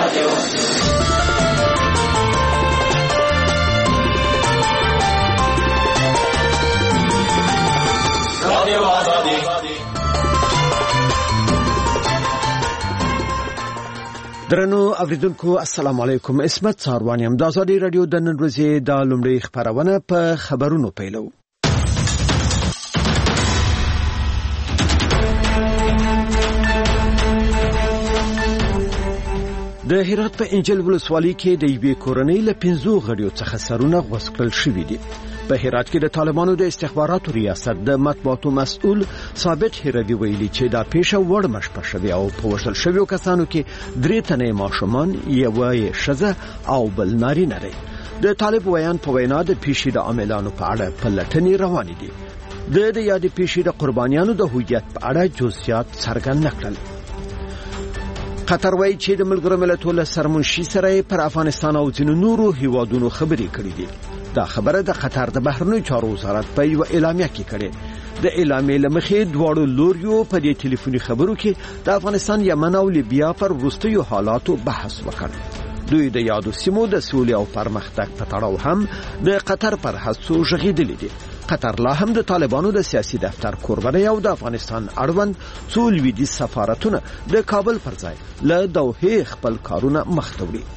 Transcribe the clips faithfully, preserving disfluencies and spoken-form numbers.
درنو اوریدونکو السلام علیکم. اسمت ساروانی هم د ازادي رادیو د نن ورځې د لومړۍ خبرونه په خبرونو پیلو. د هرات په انجیل ولسوالۍ کې د یوې کورنۍ له پنځو غړیو څخه سرونه غوڅ کړل شوي دي. په هرات کې د طالبانو د استخباراتو ریاست د مطبوعاتو مسؤل ثابت هروي ویلي چې دا پیښه وړ مشپه شوې او په وژل شویو کسانو کې درې تنې ماشومان، یوه یې ښځه او بل نارینه دی. د طالب ویان په وینا د پیښې د عاملانو په اړه پلټنې روانې دي. د دې یادې پیښې د قربانیانو د هویت په اړه جزئیات څرګند نه کړل. قطر وایي چې د ملګرو ملتونو سرمنشي سره پر افغانستان او ځینو نورو هیوادونو خبرې کړې دي. دا خبره د قطر د بهرنیو چارو وزارت په یو اعلامیه کې کړې. د اعلامیې لمخې دواړو لوریو په دې ټلیفوني خبرو کې د افغانستان، یمن او لیبیا پر وروستیو حالاتو بحث وکړ. دوی د یادو سیمو د سولې او پرمختګ په تړاو هم د قطر پر هڅو ژغېدلې دي. قطر لا هم د طالبانو د سیاسي دفتر کوربه او د افغانستان اړوند څو لویدیځ سفارتونه د کابل پر ځای له دوحې خپل کارونه مخ ته وړي.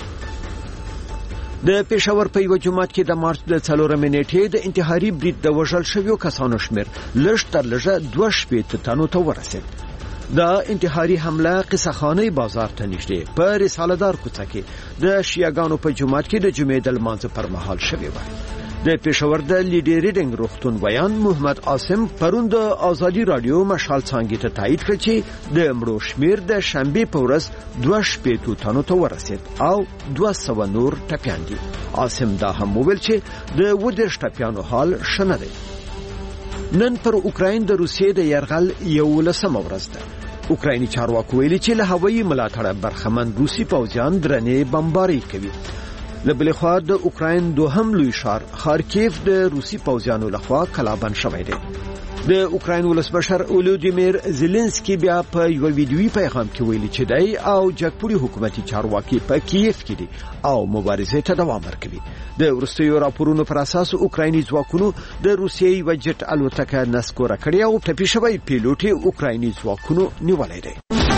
د پېښور په یو جماعت کې د مارچ د څلورمې نیټې د انتحاري برید د وژل شویو کسانو شمېر لږ تر لږه دوه شپېته تنو ته ورسېد. دا انتحاري حمله قصه‌خانه بازار ته نږدې په رساله دار کوڅه کې د شیعاګانو په جماعت کې د جمعې د لمانځه پر مهال شوې وه. د پېښور د لیډي ریډینګ روغتون ویان محمد عاصم پرون د ازادي رادیو مشال څانګې ته تایید کړ چې د مړو شمېر د شنبې په ورځ دوه شپېته تنو ته ورسېد او دوه سوه نور ټپیان دي. عاصم دا هم وویل چې د اووه دېرش ټپیانو حال ښه نه دی. نن پر اوکراین د روسیې د یرغل یولسمه ورځ ده. اوکرایني چارواکو ویلي چې له هوایي ملاتړه برخمن روسي پوځیان درنې بمباري کوي. له بلې خوا د اوکراین دوهم لوی ښار خارکیف د روسي پوځیانو لخوا کلابند شوی دی. د اوکراین ولسمشر ولودیمیر زيلنسکي بیا په یو ویډیوي پیغام کې ویلي چې دی او جګپوري حکومتي چارواکي په کیف کې دي او مبارزې ته دوام ورکوي. د وروستیو راپورونو پر اساس اوکرایني ځواکونو د روسیې یو جټ الوتکه نسکوره کړې او ټپي شوی پیلوټ اوکرایني ځواکونو نیولې دی.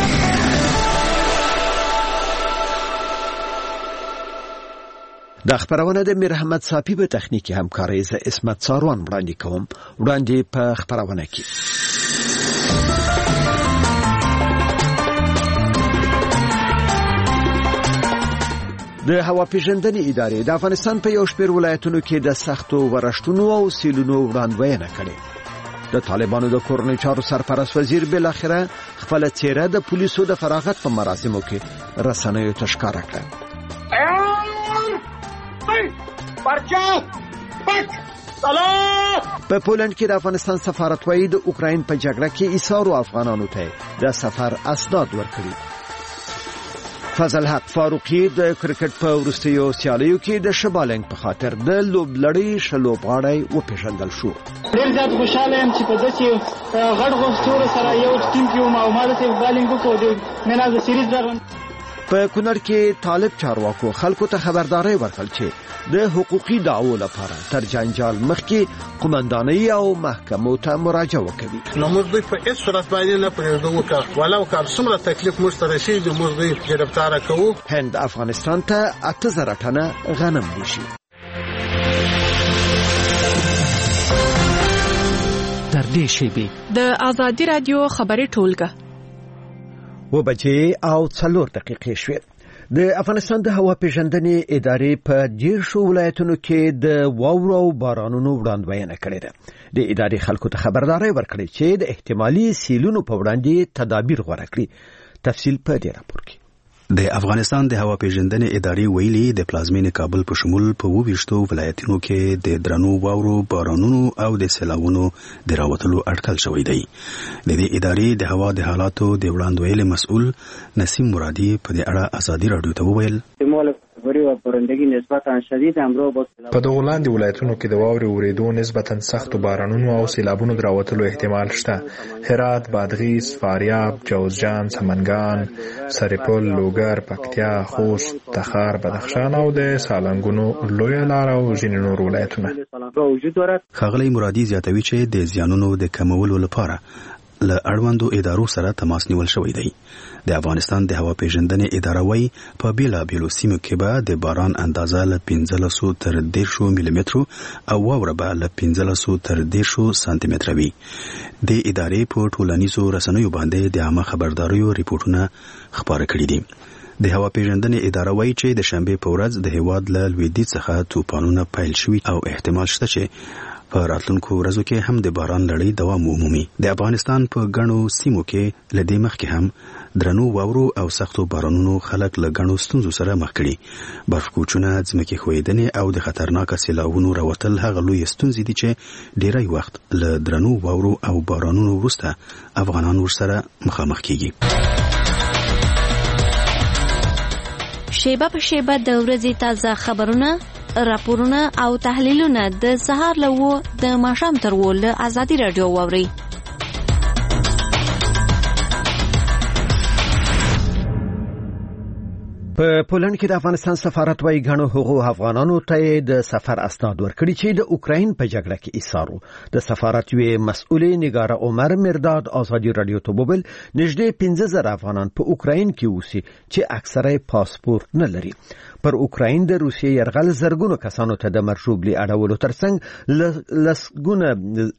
د خبرونه د میر احمد صافی په تخنیکی همکارۍ ز اسمت ساروان وړاندې کوم. وړاندې په خبرونه کې د هوا پیژندنې ادارې د افغانستان په یو شمېر ولایتونو کې د سختو ورښتونو او سیلونو وړاندوینه کړې. د طالبانو د کورنۍ چارو سرپرست وزیر بل اخره خپل چیرې د پولیسو د فراغت په مراسمو کې رسنیو ته ښکاره کړه. په پولند کې د افغانستان سفارت وایي د اوکراین په جګړه کې ایثارو افغانانو ته د سفر اسناد ورکړي. فضل حق فاروقي د کرکټ په وروستیو سیالیو کې د شبالنګ په خاطر د لوبلړۍ شلوبغاړی وپېژندل شو. ډېر زیات خوشاله یم چې په داسې غټ غوښتورو سره یو ټیم کې وم او ما داسې بالینګ وکړو د مین اف د سیریز راغلم. په کونړ کې طالب چارواکو خلکو ته خبرداري ورکړل چې د حقوقي دعوو لپاره تر جنجال مخکې قومندانۍ او محکمو ته مراجعه وکړي. نو موږ دوی په هیڅ صورت باندې نه پرېږدو وکړو ولو که څومره تکلیف موږ ته رسېږي موږ دوی ګرفتاره کوو. هند افغانستان ته اته زره ټنه غنم لیږي. تر دې شیبې د ازادي رادیو خبري ټولګه و بجې او څلور دقیقې شوې. د افغانستان د هوا پیژندنې ادارې په ډېرشو ولایتونو کې د واورو او بارانونو وړاندوینه کړې ده. د ادارې خلکو ته خبرداري ورکړې چې د احتمالي سیلونو په وړاندې تدابیر غوره کړي. تفصیل په دې راپور کې. د افغانستان د هوا پیژندنې ادارې ویلي د پلازمینې کابل په شمول په وویشتو ولایتونو کې د درنو واورو، بارانونو او د سیلاوونو د راوتلو اټکل شوی دی. د دې ادارې د هوا د حالاتو د وړاندوینې مسؤل نسیم مرادي په دې اړه ازادي رادیو ته وویل: مول بارندگی و بارندگی نسبتا شدید همراه با په دغو لاندې ولایتونو کې د واورې اورېدو نسبتا سختو بارانونو او سیلابونو د راوتلو احتمال شته. هرات، بادغیس، فاریاب، جوزجان، سمنګان، سرپل، لوګر، پکتیا، خوست، تخار، بدخشان او د سالنګونو لویه لار او ځینې نور ولایتونه. ښاغلی مرادي زیاتوي چې د زیانونو د کمولو لپاره له اړوندو ادارو سره تماس نیول شوی دی. د افغانستان د هوا پیژندنې اداره وايي په بیلابیلو سیمو کې به د باران اندازه له پنځلسو تر دیرشو ملي مترو او واوره به له پنځلسو تر دیرشو سانتي متره وي. د ادارې په ټولنیزو رسنیو باندې د عامه خبرداریو ریپورتونه خپاره کړي دي. د هوا پیژندنې اداره وايي چې د شنبې په ورځ د هیواد له لویدیځ څخه طوفانونه پیل شوي او احتمال شته چې په راتلونکو ورځو کې هم د باران لړۍ دوام ومومي. د افغانستان په ګڼو سیمو کې له دې مخکې هم درنو واورو او سختو بارانونو خلک له ګڼو ستونزو سره مخ کړي. برفکوچونه، ځمکې ښویېدنې او د خطرناکه سیلاوونو راوتل هغه لویې ستونزې دي چې ډیری وخت له درنو واورو او بارانونو وروسته افغانان ورسره مخامخ کیږي. شیبه په شیبه د ورځې تازه خبرونه، راپورونه او تحلیلونه د سهار له وو د ماښام تر وو له ازادي راډیو واورئ. په پولند کې د افغانستان سفارت وايي غنو حقوق افغانانو ته د سفر اسناد ورکړي چې د اوکراین په جګړه کې ایثارو. د سفارت یو مسؤل نگاره عمر مرداد ازادي رادیو ته وویل نږدې پنځه زره افغانان په اوکراین کې اوسي چې اکثره پاسپورت نه لري. پر اوکراین د روسیې يرغل زرګونو کسانو ته د مرجوب لی اړولو ترڅنګ لسګونه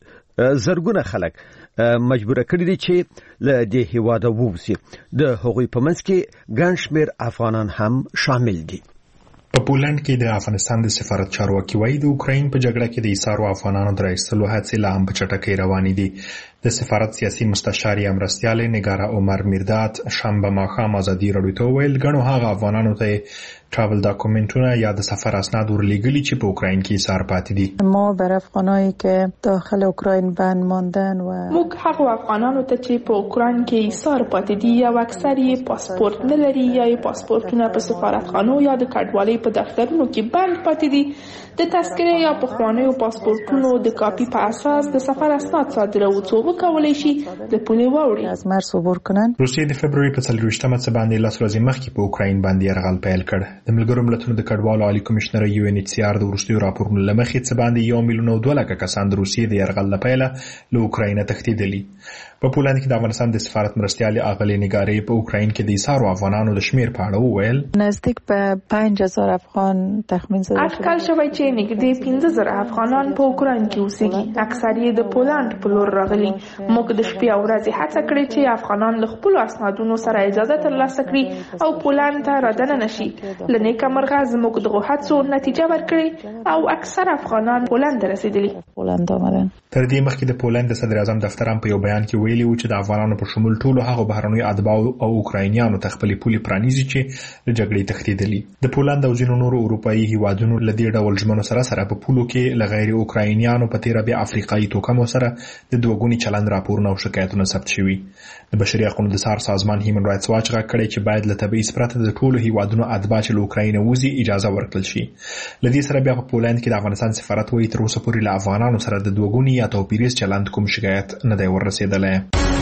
زرګونه خلک مجبور کړي دي چې له دې هیواده ووځي. د هغوی په منځ کې ګڼ شمېر افغانان هم شامل دي. په پولند کې د افغانستان د سفارت چارواکي وايي د اوکراین په جګړه کې د ایثارو افغانانو د راایستلو هڅې لا هم په چټکۍ روانې دي. د سفارت سیاسي مستشار یا مرستیال نگاره عمر مرداد شنبه ماښام ازادي راډیو ته وویل ګڼو هغه افغانانو ته ټراول داکومنټونه یا د سفر اسناد ورلېږلي چې په اوکراین کې ایثار پاتې دي. ما بر افغانایی که داخل اوکراین بند ماندن و موږ هغه افغانانو ته چې په اوکراین کې ایثار پاتې دي یا اکثر یې پاسپورت نه لري یا یې پاسپورتونه په سفارتخانو یا د کډوالۍ په دفترونو کې بند پاتې دي د تذکرې یا پخوانیو پاسپورتونو د کاپي په اساس د سفر اسناد صادرول څو کولای شي د پولې واوړي از مرز عبور کنن. روسیې د فبرवरी په څلرویشتمه څه باندې لس ورځې مخکې په اوکراین باندې یرغل پیل کړ. د ملګرو ملتونو د کډوالو عالی کمشنر یو ان ایچ سی آر د وروستیو راپورونو له مخې څه باندې یو میلیون او دوه لکه کسان د روسیې د یرغل له پیله له اوکراین تښتېدلي. په پولند کې د افغانستان د سفارت مرستیال اغلې نگارې په اوکراین کې د ایثارو افغانانو د شمیر په اړه وویل نزدیک به پنج هزار افغان تخمین زده اټکل شوی چې نږدې پنځه زره افغانان په اوکراین کې اوسېږي. اکثر یې د پولند په لور راغلي. موږ د شپې او ورځې هڅه کړې چې افغانان له خپل اسنادونو سره اجازه ترلاسه کړي او پولند ته راځنه شي. لنیکه مرغه زموږ دغه هڅو نتیجه ورکړي او اکثر افغانان پولند ته رسیدلي. پولند آمدن. تر دې مخکې د پولند د صدر اعظم دفتر هم په یو بیان کې ویلي و چې د افغانانو په شمول ټولو هغو بهرنیو اتباعو او اوکراینیانو ته خپلې پولې پرانیزي چې له جګړې تښتېدلي. د پولند او ځینو نورو اروپایي هیوادونو له دې ډول ژمنو سره سره په پولو کې له غیر اوکراینیانو په تېره بیا افریقایي توکمو سره د دوه چلند راپورونه او شکایتونه ثبت شوي. د بشري حقوقو د سار سازمان هیومن رائټس واچ غږ کړی چې باید له تبعیض پرته د ټولو هیوادونو اتباع چې له اوکراین وځي اجازه ورکړل شي. له دې سره بیا په پولند کې د افغانستان سفارت وايي تر اوسه پورې له افغانانو سره د دوه ګوني یا توپیریز چلند کوم شکایت نه دی ورسېدلی.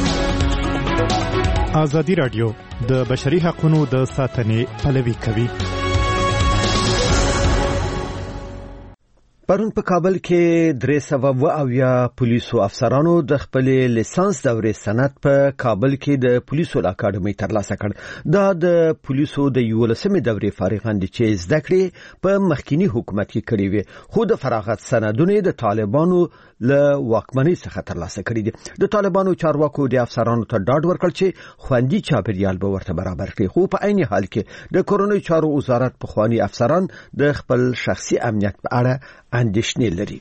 ازادي راډیو د بشري حقوقو د ساتنې پلوي کوي. پرون په کابل کې درې سوه اویا پولیسو افسرانو د خپل لیسانس دورې سند په کابل کې د پولیسو اکاډمۍ ترلاسه کړ. دا د پولیسو د یولسمې دورې فارغان دي چې زده کړې په مخکینی حکومت کې کړې وي خو د فراغت سندونه د طالبانو له واکمنۍ څخه ترلاسه کړي دي. د طالبانو چارواکو د افسرانو ته ډاډ ورکړ چې خوندي چاپیریال به ورته برابر کړي خو په عین حال کې د کورونی چارو وزارت په خواني افسران د خپل شخصي امنیت په اړه اندېښنې لري.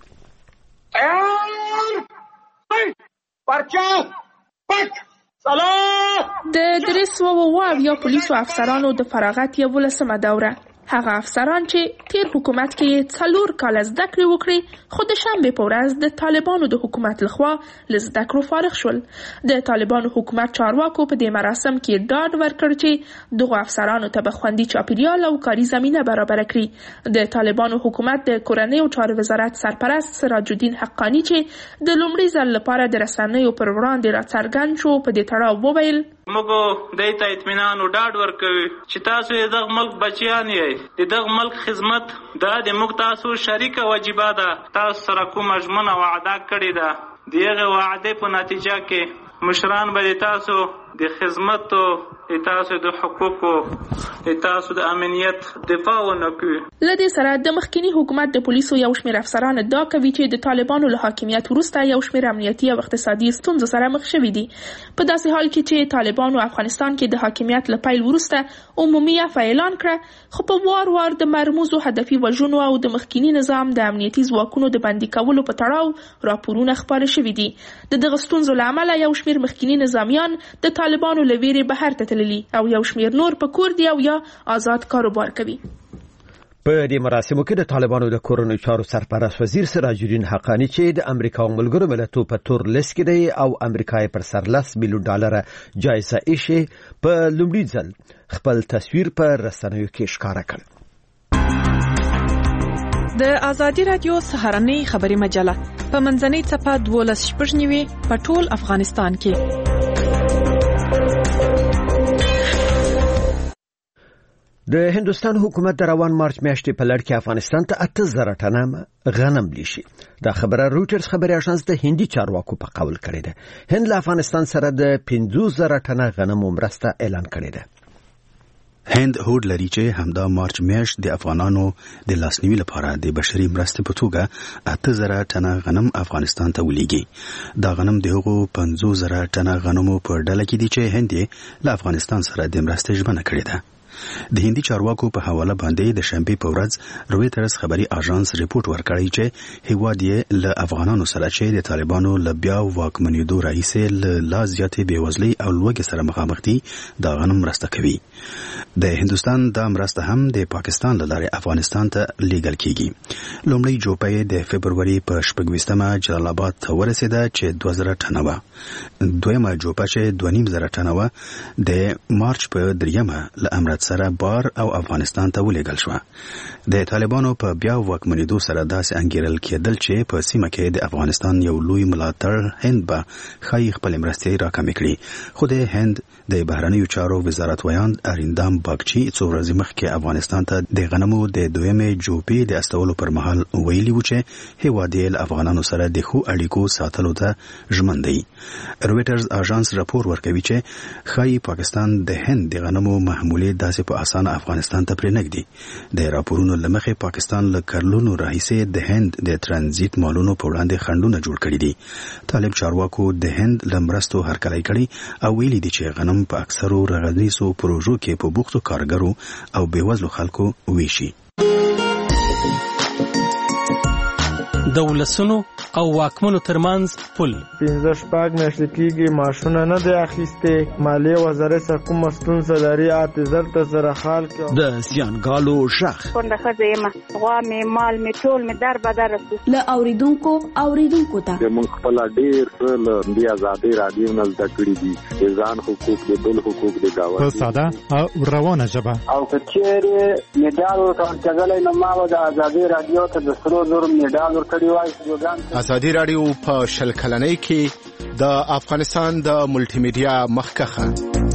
د درې سوه اویا پولیسو افسرانو د فراغت یولسمه دوره هغه افسران چې تیر حکومت کې څلور کاله زده کړې وکړې خو د شنبې په ورځ د طالبانو د حکومت لخوا له زده کړو فارغ شول. د طالبانو حکومت چارواکو په دې مراسم کې ډاډ ورکړ چې دغو افسرانو ته به خوندي چاپیریال او کاري زمینه برابر کړي. د طالبانو حکومت د کورنۍ او چارو وزارت سرپرست سراج الدین حقانی چې د لومړي ځل لپاره د رسنیو پر وړاندې راڅرګند شو په دې تړاو وویل موږ دې ته اطمینان او ډاډ ورکوي چې تاسو یې دغه ملک بچیان یې د دغه ملک خدمت دا د موږ تاسو شریکه وجیبه ده. تاسو سره کومه ژمنه وعده کړې ده دغه وعده په نتیجه کې مشران به تاسو د خدمت او تاسو د حقوقو تاسو د امنیت دفاع ونکوي. لدې سره د مخکنی حکومت د پولیسو یو شمېر افسران ادعا کوي چې د طالبانو له حاکمیت وروسته یو شمېر امنیتي او اقتصادي ستونزو سره مخ شوي دي. په داسې حال کې چې طالبانو افغانستان کې د حاکمیت له پیل وروسته عمومي عفو اعلان کړه خو په وار وار د مرموزو هدفي وژنو او د مخکنی نظام د امنیتي ځواکونو د بندي کولو په تړاو راپورونه خپاره شوي دي. د دغه ستونزو له امله یو شمېر مخکنی نظامیان د طالبانو له ویرې بهر ته تللي او یو شمېر نور په کور دی او یا آزاد کاروبار کوي. په دې مراسمو کې د طالبانو د کورنۍ چارو سرپرست وزیر سراج الدین حقانی چې د امریکا او ملګرو ملتونو په تور لیست کې دی او امریکا پر سر لس میلیون ډالر جایزه ایښې په لومړي ځل خپل تصویر په رسنیو کې ښکاره کړ. د ازادي رادیو سهارنۍ خبري مجله په منځنۍ څپه دولس شپږ نیوي په ټول افغانستان کې. د هندوستان حکومت د روان مارچ میاشتې په لړ کې افغانستان ته اته زره ټنه غنم لیشي. دا خبره روټرز خبري اژانس د هندي چارواکو په قول کړې ده. هند له افغانستان سره د پنځوس زره ټنه غنم مرسته اعلان کړې ده. هند هوډ لري چې همدا مارچ میاشت د افغانانو د لاسنیوي لپاره د بشري مرستې په توګه اته زره ټنه غنم افغانستان ته ولېږي. دا غنم د هغو پنځوس زره ټنه غنمو په ډله کې دي چې هند له افغانستان سره د مرستې ژمنه کړې ده. د هندي چارواکو په حواله باندې د شنبې په ورځ رويټرز خبري اژانس ریپورت ورکړی چې هیواد یې له افغانانو سره چې د طالبانو له بیا واکمنېدو راهیسې له لا زیاتې بېوزلۍ او لوږې سره مخامخ دي دا غنم مرسته کوي. د هندوستان دا مرسته هم د پاکستان له لارې افغانستان ته لیږل کیږي. لومړی جوپه د فبروري په شپږویشتمه جلال آباد ته ورسېده چې دوه زره ټنه وه. دویمه جوپه چې دوه نیم زره ټنه وه د مارچ په دریمه له امرت سره بار او افغانستان ته ولېږل شو. د طالبانو په بیا واکمنېدو سره داسې انګیرل کېدل چې په سیمه کې د افغانستان یو لوی ملاتړ هند به ښایي خپل مرستې راکمې کړي. خو د هند د بهرنیو چارو وزارت ویاند اریندام باګچي څو ورځې مخکې افغانستان ته د غنمو د دویمې جوپې د استولو پر مهال ویلي و چې هیواد یې له افغانانو سره د ښو اړیکو ساتلو ته ژمن دی. رويټرز اژانس راپور ورکوي چې ښایي پاکستان د هند د غنمو محمولې داسې په اسانه افغانستان ته پرېنږدي. د راپورونو له مخې پاکستان له کلونو راهیسې د هند د ترانزیت مالونو په وړاندې خنډونه جوړ کړي دي. طالب چارواکو د هند له مرستو هرکلی کړي او ویلي دي چې غنم په اکثرو رغنیزو پروژو کې په بوختو کارګرو او بېوزلو خلکو ویشي. د ولسونو او واکمنو ترمنځ پل پنځه شپږ میاشتې کېږي معاشونه نه دی اخیستې. مالیې وزارت سره کومه ستونزه لري اته زر ته سره حال کړو. د زیانګالو غږ کونډه ښځه یم غوا مې مال مې ټول مې در بدر رسو له اوریدونکو اوریدونکو ته موږ خپل ډېر څه له دې ازادۍ رادیو نه زده کړي دي. د ځان حقوق د بل حقوق د ګاونډي په ساده او روانه ژبه او که چیرې میډال ورکول کېدلی نو ما به د ازادۍ رادیو ته د سرو زرو میډال ورکړی وای. ازادي رادیو په شل کلنۍ کې د افغانستان د ملټي میډیا مخکخه.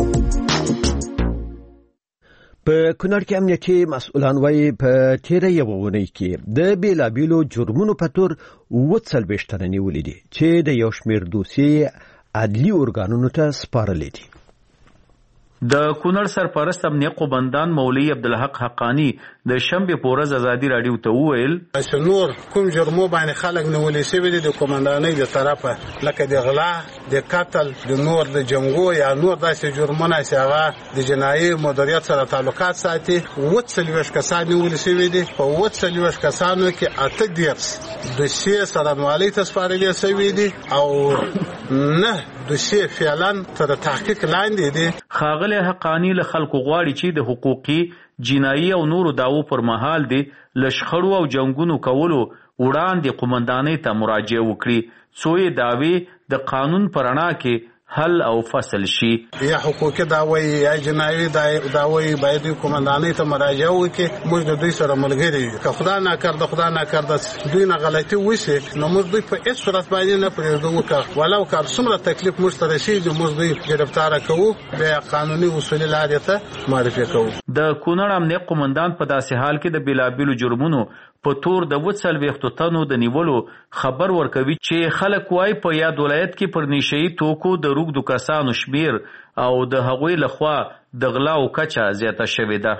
په کونړ کې امنیتي مسؤلان وايي په تیره یوه اونۍ کې د بیلابیلو جرمونو په تور اووه څلوېښت تنه نیولي دي چې د یو شمېر دوسیې عدلي ارګانونو ته سپارلې دي. د کونړ سرپرست امنیه قومندان مولوي عبدالحق حقانی د شنبې په ورځ ازادي رادیو ته وویل چې نور کوم جرمو باندې خلک نیولي شوي دي د قومندانۍ د طرفه لکه د غلا د قتل د نور د جنګو یا نور داسې جرمونه چې هغه د جنایي مدیریت سره تعلقات ساتي اووه څلوېښت کسان نیولي شوي دي. په اووه څلوېښت کسانو کې اته دېرش دوسیې څارنوالۍ ته سپارلې شوي دي او نه دوسیه فعلا تر تحقیق لاندې دي. ښاغلی حقانی له خلکو غواړي چې د حقوقي جنایي او نورو دعوو پر مهال دي له شخړو او جنګونو کولو وړاندې قومندانۍ ته مراجعه وکړي څو یې دعوې د قانون په رڼا کې حل او فصل شي. یا حقوقي دعوی یا جنایي دعوی باید قومندانۍ ته مراجعه وکړي. موږ د دوی سره ملګري یو. که خدا ناکرده خدا ناکرده دوی نه غلطي وشي نو موږ دوی په هیڅ صورت باندې نه پرېږدو. که ولو که څومره تکلیف موږ ته رسېږي موږ دوی ګرفتاره کوو بیا قانوني اصولي لارې ته معرفي کوو. د کونړ امنیه قومندان په داسې حال کې د بېلابېلو جرمونو په تور د اووه څلوېښتو تنو د نیولو خبر ورکوي چې خلک وایي په یاد ولایت کې پر نشهیي توکو د روږدو کسانو شمیر او د هغوی لخوا د غلاو کچه زیاته شوې ده.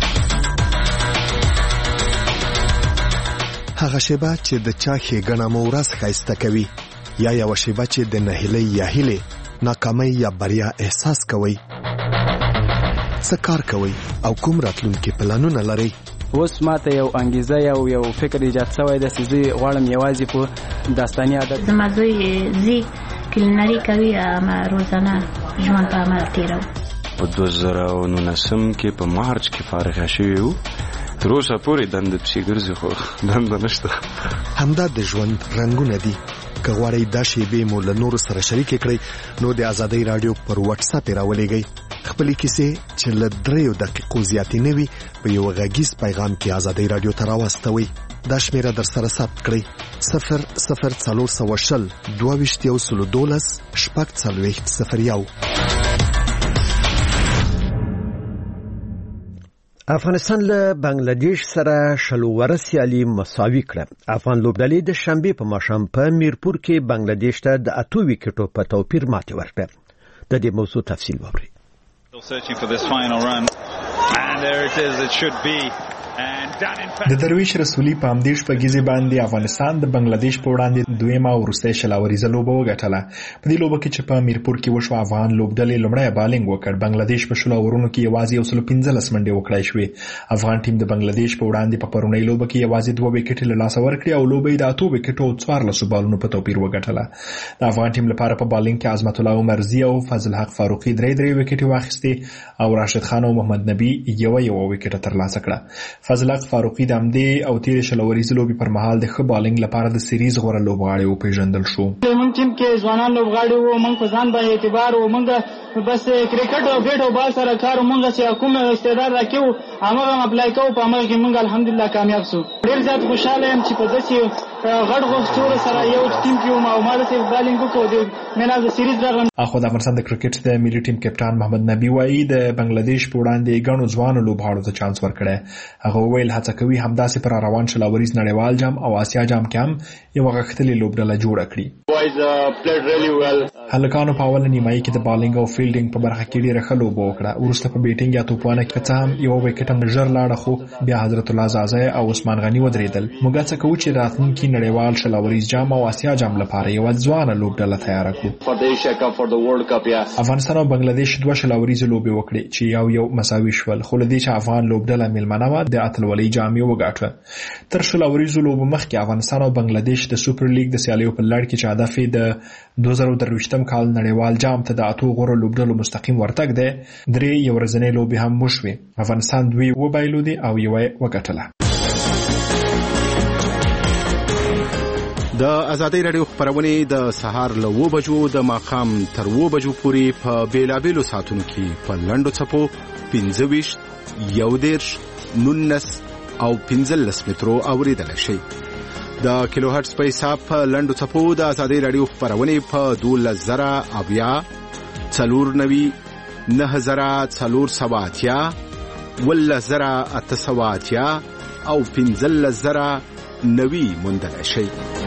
هغه شیبه چې د چا ښېګڼه مو ورځ ښایسته کوي یا یوه شیبه چې د نهیلۍ یا هیلې ناکامۍ یا بریا احساس کوئ. څه کار کوئ او کوم راتلونکي پلانونه لرئ؟ اوس ماته یو انګیزه یو یو فکر ایجاد شوی دی چې زه غواړم یوازې په داستاني ادب زما زوی زی کلینري کوي اما روزانه ژوند په عمل تیرو. په دوه زره او نولسم کې په مارچ کې فارغ شوی وو. تر اوسه پورې دنده پسې ګرځي خو دنده نشته. همدا د ژوند رنګونه دي. که غواړئ دا شیبې مو له نورو سره شریکې کړئ نو د ازادۍ راډیو پر واتس اپ یې راولېږئ. خپلې کیسې چې له دریو دقیقو زیاتې نه وي په یو غږیز پیغام کې ازادۍ راډیو ته راواستوئ. دا شمیره در سره ثبت کړئ صفر صفر څلور سوه شل دوه ویشت یو سلو دولس شپږ څلوېښت صفر یو. افغانستان له بنگلاديش سره شلووره سیالي مساوي کړه. افغان لوبډلې د شنبې په ماښام په میرپور کې بنگلاديش ته د اتو وکټو په توپیر ماتې ورکړه. د دې موضوع تفصیل واورئ. Searching for this final run and there it is, it should be. د درویش رسولي په همدې شپږیزې باندې افغانستان د بنگلاديش په وړاندې دویمه او وروستۍ شلاوریزه لوبه وګټله. په دې لوبه کې چې په میرپور کې وشو افغان لوبډلې لومړی بالینګ وکړ. بنگلاديش په شلو اورونو کې یوازې یو سل پنځلس منډې وکړای شوې. افغان ټیم د بنگلاديش په وړاندې په پرونۍ لوبه کې یوازې دوه وکټې له لاسه ورکړې او لوبه یې د اتو وکټو او څوارلسو بالونو په توپیر وګټله. د افغان ټیم لپاره په بالینګ کې عظمت الله عمرزي او فضل حق فاروقي درې درې وکټې واخیستې او راشد خان او محمد نبی یو یو وکټه ترلاسه کړه. فضل حق فاروقي د همدې او تیرې شلوریزې لوبې پر مهال د ښه بالینګ لپاره د سیریز غوره لوبغاړی وپېژندل شو. موږ ټیم کې ځوانان لوبغاړي وو. موږ په ځان باندې اعتبار وو. موږ بس کرکټ او بیټ او بال سره کار موږ چې کوم استعداد راکېو هغه اپلای کوو. په هغه کې موږ الحمدلله کامیاب شو. ډېر زیات خوشاله یم چې په داسې غټ غوښتورو سره یو ټیم کې وم او ما داسې بالینګ وکړو د مین اف د سیریز راغلم. اخو د افغانستان د کرکټ د ملي ټیم کپټان محمد نبی وایي د بنگلاديش په وړاندې ګڼو ځوانو لوبغاړو ته چانس ورکړی. هغه وویل هڅه کوي همداسې پر روان شلاوریز نړیوال جام او آسیا جام کې هم یو غښتلې لوبډله جوړه کړي. هلکانو په اوله نیمایي کې د بالینګ او فیلډینګ په برخه کې ډېره ښه لوبه وکړه. وروسته په بیټینګ یا توپوانه کې څه هم یو وکټ هم ژر لاړه خو بیا حضرت الله زازی او عثمان غني ودرېدل. موږ هڅه کوو چې راتلونکي نړیوال شلاوریز جام او آسیا جام لپاره یوه ځوانه لوبډله تیاره کړو. افغانستان او بنگلاديش دوه شلاوریز لوبې وکړې چې یو یو مساوي شول خو له دې چې افغان لوبډله میلمنه وه د اتلولۍ جام یې وګاټه. تر شلاوریزو لوبو مخکې افغانستان او بنگلاديش د سوپر لیګ د سیالیو په لړ کې چې هدف یې د دوه زره درویشتم کال نړیوال جام ته د اتو غوره لوبډلو مستقیم ورتګ دی. درې یو ورځنۍ لوبې هم وشوې. افغانستان دوی وبایلودې او یوه یې وګټله. د ازادۍ راډیو خبرونه د سهار له اوه بجو د ماښام تر اوه بجو پورې په بیلابیلو ساعتونو کې په لنډو څپو پنځه ویشت یو دېرش نولس او پنځلس مترو اوریدلی شئ. د کیلو هرټز په حساب په لنډو څپو د ازادۍ راډیو خبرونه په دولس زره اویا څلور نوي نهه زره څلور سوه اتیا اوولس زره اته سوه اتیا او پنځلس زره نوي موندلی شئ.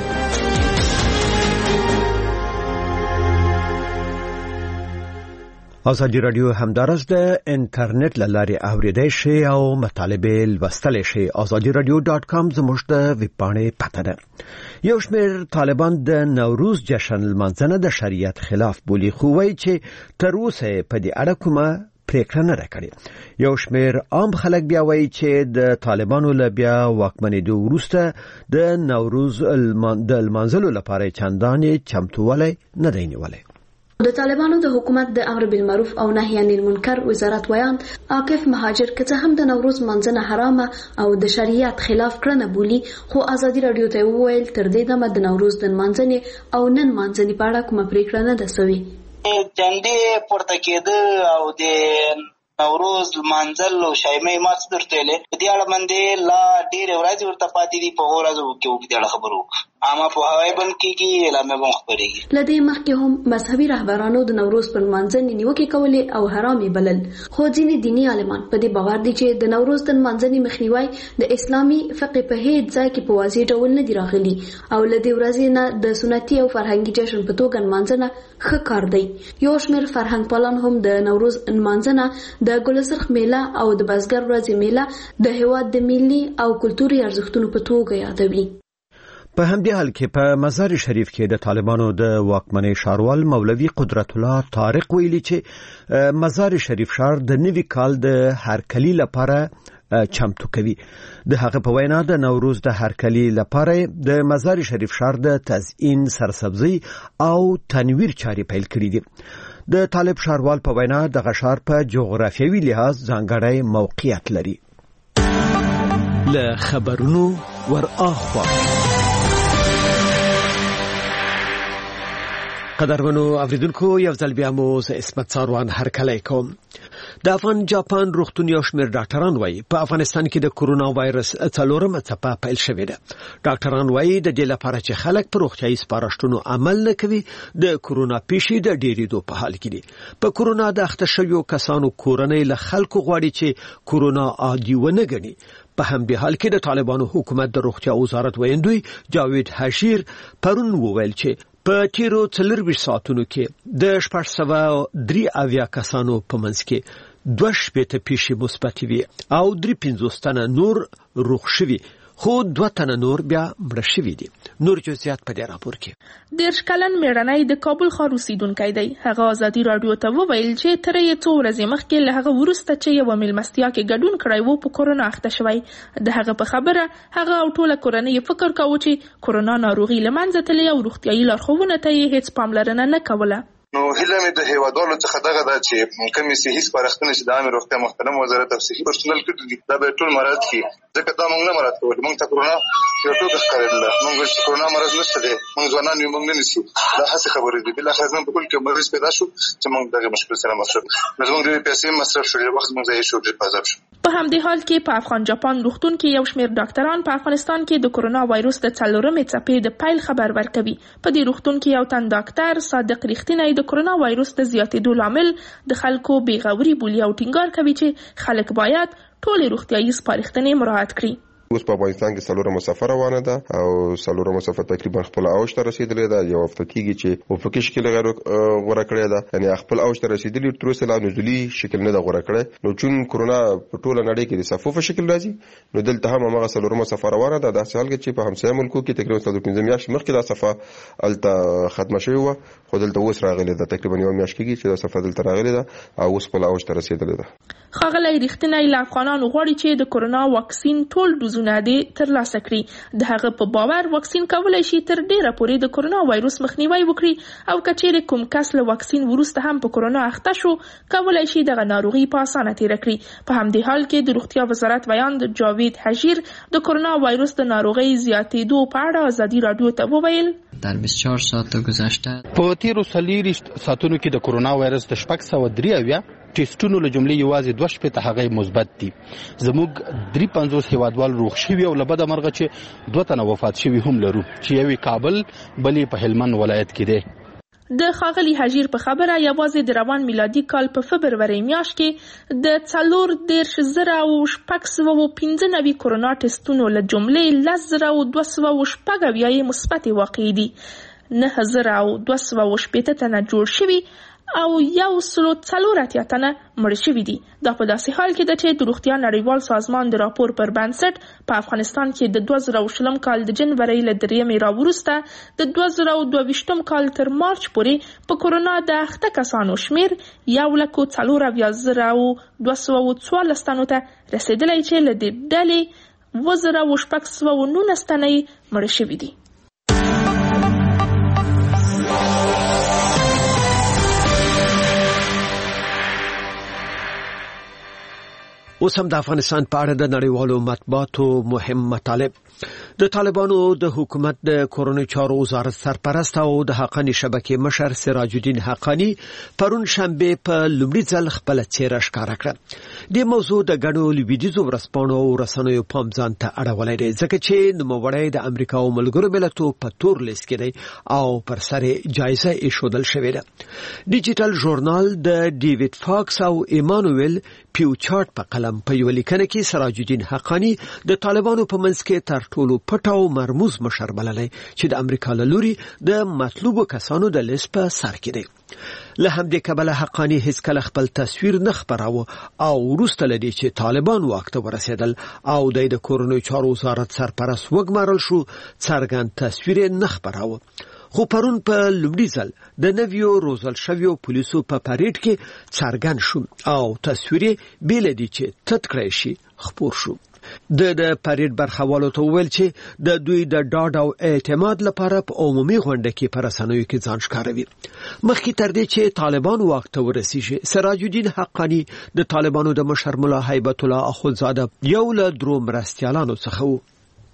ازادي رادیو همدارس د انټرنیټ لارې اوریدای شئ او مطالبه لوستلی شئ. ازادي رادیو ډاټ کام زموږ د ویب پاڼې پته ده. یو شمېر طالبان د نوروز جشن لمانځنه د شریعت خلاف بولي خو وایي چې تر اوسه په دې اړه کومه پریکړه نه کړې. یو شمېر عام خلک بیا وایي چې د طالبانو له بیا واکمنېدو وروسته د نوروز د لمانځلو لپاره چندانې چمتووالی نه دی نیولی. د طالبانو د حکومت د امر بالمعروف او نهی عن المنکر وزارت ویان عاکف مهاجر که څه هم د نوروز منځنه حرامه او د شریعت خلاف کړنه بولی، خو ازادي رادیو ته وویل تر دې دمه د نوروز د منځنه او نن منځنه په اړه کومه پریکړه نه ده سوې. جنډې پورته کېده او د نوروز منځل او شایمه ماس درته لې په دې اړه باندې لا ډېر ورځې ورته پاتې دي. په ورځو کې وګړي خبرو اما په هواي بن کې اعلان مو خبرېږي. لدې مخکې هم مذهبي رهبرانو د نوروز پر منځنې نیوکې کولې او حرامي بلل، خو ځینې دینی عالمان په دې باور دي چې د نوروز د منځنې مخنیوي د اسلامي فقه په هیڅ ځای کې په واضح ډول نه دی راغلي او لدې ورځې نه د سنتي او فرهنګي جشن په توګه منځنه ښه کار دی. یو شمېر فرهنګ پالان هم د نوروز منځنه د ګلزرخ میله او د بزګر ورځې میله د هیواد د ملي او کلتوري ارزښتونو په توګه یادوي. په همدې حال کې په مزار شریف کې د طالبانو د واکمنۍ ښاروال مولوي قدرت الله طارق ویلي چې مزار شریف ښار د نوي کال د هرکلي لپاره چمتو کوي. د هغه په وینا د نوروز د هرکلي لپاره د مزار شریف ښار د تزیین، سرسبزي او تنویر چارې پیل کړې دي. د طالب ښاروال په وینا د غشار په جغرافیوي لحاظ ځانګړی موقعیت لري. له خبرونو ور اخوا قدرمنو اوریدونکو، یو ځل بیا مو زه عصمت ساروان هرکلی کوم. د افغان جاپان روغتون یو شمېر ډاکټران وایي په افغانستان کې د کرونا وایرس څلورمه څپه پیل شوې ده. ډاکټران وایي د دې لپاره چې خلک پر روغتیايي سپارښتنو عمل نه کوي د کرونا پیښې د ډېرېدو په حال کې دي. په کرونا د اخته شویو کسانو کورنۍ له خلکو غواړي چې کرونا عادي ونه ګڼي. په همدې حال کې د طالبانو حکومت د روغتیا وزارت ویندوی جاوید حشیر پرون وویل چې په تیرو څلرویشت ساعتونو کې د شپږ سوه درې اویا کسانو په منځ کې دوه شپېته پیښې مثبتې وي او درې پنځوس تنه نور روغ شوي، خو دوه تنه نور بیا مړه شوي دي. نور جزئیات په دې راپور کې. دېرش کلن میړنی د کابل ښار اوسیدونکی دی. هغه ازادي راډیو ته وویل چې تر یې څو ورځې مخکې له هغه وروسته چې یوه میلمستیا کې ګډون کړی و په کرونا اخته شوی. د هغه په خبره هغه او ټوله کورنۍ فکر کاوه چې کرونا ناروغي له منځه تللې او روغتیايي لارښوونو ته یې هیڅ پاملرنه نه کوله. نو هیله مې د هیوادوالو څخه دغه ده چې کومې صحي سپارښتنې چې د عامې روغتیا محترم وزارت او صحي پرسونل کړي دي دا به ټول مراعات کړي، ځکه دا موږ نه مراعات کول. موږ ته کرونا یو ټوکه ښکارېدله، موږ چې کرونا مرض نشته دی، موږ ځوانان یو، موږ نه نیسو. دا هسې خبرې دي. بالاخره زموږ په کل کې مریض پیدا شو چې موږ دغه مشکل سره مخ شو. نو زموږ ډېرې پیسې مصرف شو، ډېر وخت موږ ضایع شو، ډېر په عذاب شو. په همدې حال کې په افغان جاپان روغتون کې یو شمېر ډاکټران په افغانستان کې د کرونا وایرس د څلورمې څپې د پیل خبر ورکوي. په دې روغتون کې یو تن ډاکټر صادق ریښتینی د کرونا وایرس د زیاتېدو لامل د خلکو بېغوري بولي او ټینګار کوي چې خلک باید ټولې روغتیايي سپارښتنې مراعات کړي. اوس په افغانستان کې څلورمه صفه روانه ده او څلورمه صفه تقریبا خپل اوج ته رسیدلې ده. یو هفته کېږي چې افقي شکل غیر غوره کړی ده، یعنې خپل اوج ته رسیدلې، تر اوسه لا نزولي شکل نه ده غوره کړی. نو چون کرونا په ټوله نړۍ کې د صفوف شکل راځي، نو دلته هم هماغه څلورمه صفه روانه ده. داسې حال کې چې په همسایه ملکو کې تقریبا څلور پنځه میاشتې مخکې دا صفه هلته ختمه شوې وه، خو دلته اوس راغلې ده. تقریبا یوه میاشت کېږي چې دا صفه دلته راغلې ده او اوس خپل اوج ته رسیدلې ده. ښاغلی ریښتینی له افغانانو غواړي چې د کرونا واکسین ټول ډوزونه دې ترلاسه کړي. د هغه په باور واکسین کولی شي تر ډیره پورې د کرونا وایرس مخنیوی وکړي او که چیرې کوم کس له واکسین وروسته هم په کرونا اخته شو، کولی شي دغه ناروغي په اسانه تیره کړي. په همدې حال کې د روغتیا وزارت ویاند جاوید حشیر د کرونا وایرس د ناروغۍ زیاتېدو په اړه ازادي راډیو ته وویل در بیست و چهار ساعت گذشته په تیرو څلوېښت ساعتونو کې د کرونا وایرس د شپږ سوه درې اویا ټیسټونو له جملې یوازې دوه شپېته هغه مثبت دي. زموږ درې پنځوس هیوادوال روغ شوي او له بده مرغه چې دوه تنه وفات شوي هم لرو، چې یوې کابل بلې په هلمند ولایت کې دی. د ښاغلي حجیر په خبره یوازې د روان میلادي کال په فبرورۍ میاشت کې د څلور دېرش زره او شپږ سوه او پنځه نوي کرونا ټیسټونو له جملې لس زره او دوه سوه او شپږ اویا یې مثبتې واقع دي. نه زره او دوه سوه او شپېته تنه جوړ شوي او یو سلو څلور اتیا تنه مړه شوي دي. دا په داسې حال کې ده چې د روغتیا نړیوال سازمان د راپور پر بنسټ په افغانستان کې د دوه زره شلم کال د جنورۍ له درېیمې راوروسته د دوه زره دوه ویشتم کال تر مارچ پورې په کورونا د اخته کسانو شمیر یو لکو څلور اویا زره دوه سوه څوارلس تنو ته رسېدلی چې له دې ډلې اووه زره شپږ سوه نولس تنه یې مړه شوي دي. اوس هم د افغانستان په اړه د نړیوالو مطبوعاتو مهم مطالب. د طالبانو د حکومت د کورونی چارو وزارت سرپرست او د حقانی شبکې مشر سراج الدین حقانی پرون شنبه په لومړي ځل خپل څیره ښکاره کړه. د موضوع د غړو لویدیزو ورسپانو او رسنیو پام ځان ته اړولای دی ځکه چې نوموړی د امریکا او ملګرو ملتونو په تور لیست کې دی او پر سر جایزه ایښودل شوې ده. ډیجیټل ژورنال د ډیوډ فاکس او ایمانوئل پیوچارت په قلم په یو لیکنه کې سراج الدین حقانی د طالبانو په منځ کې تر ټولو پټ او مرموز مشر بللی چې د امریکا له لوري د مطلوبو کسانو د لیست په سر کې دی. له همدې کبله حقانی هیڅ کله خپل تصویر نه خپراوه او وروسته له دې چې طالبان واک ته ورسېدل او د کورونی چارو وزارت سرپرست وګمارل شو څرګند تصویر نه خپراوه. خو پرون په لومړي ځل د نویو روزل شویو پولیسو په پریډ کې څرګند شو او تصویر بیل دي چې تت کړی شي خپور شو. د د پریډ برخوالو ته ویل چې د دوی د ډاډ او اعتماد لپاره په عمومي غونډه کې پر رسنیو کې ځان ښکاروي. مخکې تر دې چې طالبان واک ته ورسیږي سراج الدین حقانی د طالبانو د مشر ملا هیبت الله اخوندزاده یو له درو مرستیالانو څخه و.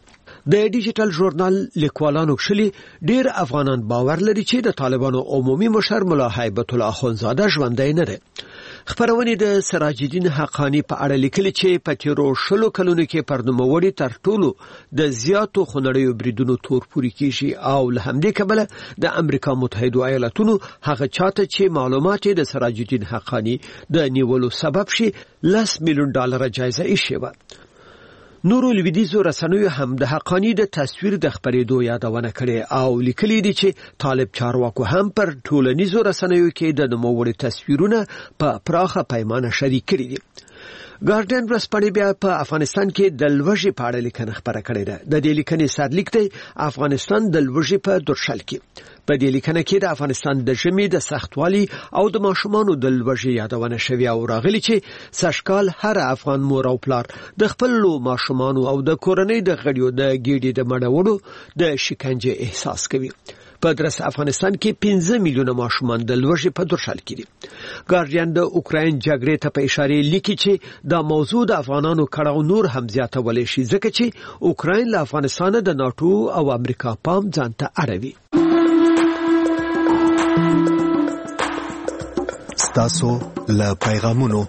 د ډیجیټل ژورنال لیکوالانو کښلي ډیر افغانان باور لري چې د طالبانو عمومي مشر ملا هیبت الله اخوندزاده ژوندی نه دی. خبرونه د سراج الدین حقانی په اړه لیکلي چې په تیرو شلو کلونو کې پر نوموړي تر ټولو د زیاتو خونړیو بریدونو تور پوري کیږي او له همدې کبله د امریکا متحده ایالاتونو هغه چاته چې معلومات د سراج الدین حقانی د نیولو سبب شي لس میلیون ډالر جایزه ایښې وه. نورو لویدیزو رسنیو هم د حقانی د تصویر د خپرېدو یادونه کړې او لیکلي دي چې طالب چارواکو هم پر ټولنیزو رسنیو کې د نوموړي تصویرونه په پراخه پیمانه شریک کړي دي. ګارډین ورځپاڼې بیا په افغانستان کې د لوږې په اړه لیکنه خپره کړې ده. د دې لیکنې سرلیک دی افغانستان د لوږې په درشل کې. په دې لیکنه کې د افغانستان د ژمي د سختوالي او د ماشومانو د لوږې یادونه شوې او راغلي چې سږکال هر افغان مور او پلار د خپل ماشومانو او د کورنۍ د غړیو د ګیډې د مړولو د شکنجې احساس کوي. په درس افغانستان کې پنځه میلیونه ماشومان د لوږې په درشل کې دي. ګارډین د اوکراین جګړې ته په اشاره لیکي چې دا موضوع د افغانانو کړهو نور هم زیاتولی شي ځکه چې اوکراین له افغانستان د ناتو او امریکا پام ځان ته اړوي. ستاسو له پیغامونو.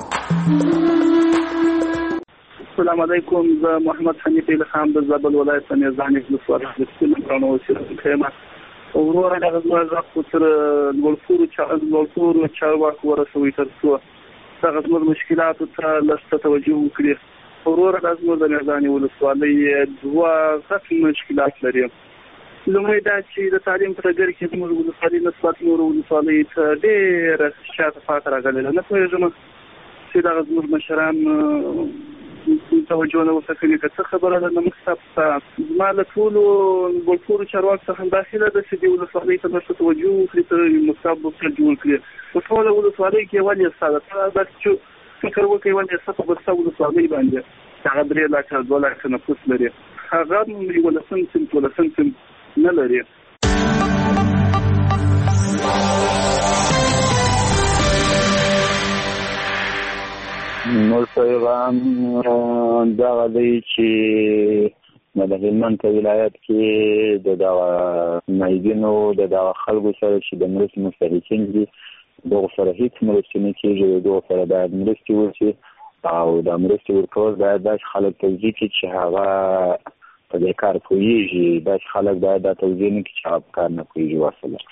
السلام علیکم. زه محمد حنیف الهام د زابل ولایت میزان ولسوالۍ د سیمې پرانو اوسېدونکی ورور هغه زما خو تر ګولفورو ګولفورو چارواکو ورسوي تر څو هغه زموږ مشکلاتو ته لسته توجه وکړي. ورور هغه زموږ د میزان ولسوالۍ دوه غټ مشکلات لري. لومړی دا چې د تعلیم په ډګر کې زموږ ولسوالۍ نسبت نورو ولسوالیو ته ډېره شاته پاتې راغلې ده. نه پوهېږم چې دغه زموږ مشران توجه نه ورته کوي که څه خبره ده. نه موږ زما له ټولو ګولفورو چارواکو څخه داخله ده چې دې ولسوالۍ ته ورته توجه وکړي تر مصاب ورته جوړ کړي. په ټوله ولسوالۍ کې یوه لیسه ده. ته داسې چې فکر وکړئ یوه لیسه په بسته ولسوالۍ باندې هغه درې لاکه دوه لاکه نفوس لري. هغه یولسم صنف دولسم صنف نه لري. نور پیغام دغه دی چې د هلمند په ولایت کې د دغه مایګینو د دغه خلکو سره چې د مرستې مستحقین دي دغه سره هیڅ مرستې نه کېږي. دغه سره باید مرستې وشي او د مرستې ورکول باید داسې خلک توضیح کړي چې هغه په دې کار پوهېږي. داسې خلک باید دا توضیح نه کړي چې هغه په کار نه پوهېږي. وسله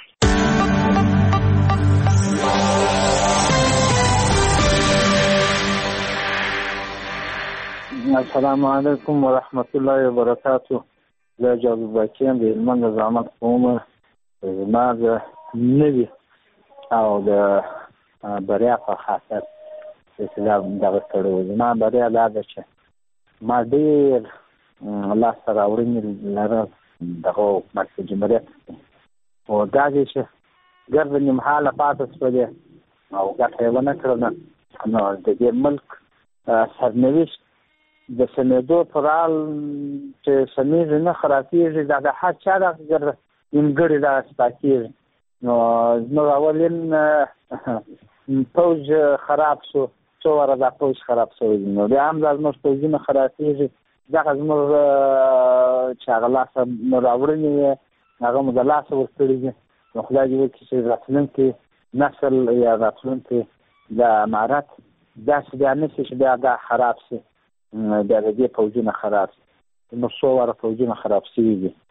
السلام علیکم ورحمت الله وبرکاته. زه جابر باچی یم د هلمند د زعامت په عمر. زما د نوي او د بریا په خاطر چې دغه کړی و. زما بریا دا ده چې ما ډېر لاسته راوړنې لرل دغه حکومت په جمهوریت او دا دی چې ګرد نیمحاله پاتې شولې او ګټه یې ونه کړله. نو د دې ملک سرنوشت د سمېدو پر حال چې سمیږي نه خرابېږي دا د هر چا دغه ګرد نیمګړې دغه سپا کېږي. نو زموږ اولین پوځ خراب شو، څو واره دا پوځ خراب شوی دی. نو بیا هم دا زموږ پوځونه خرابېږي. دغه زموږ چې هغه لاسه مو راوړنې وې هغه مو د لاسه ورکړي دي. نو خدای دې وکړي چې راتلونکي نسل یا راتلونکي د امارت داسې بیا نه شي چې بیا دا خراب شي، بیا د دې پوځونه خراب شي. نو څو واره پوځونه خراب شوي دي.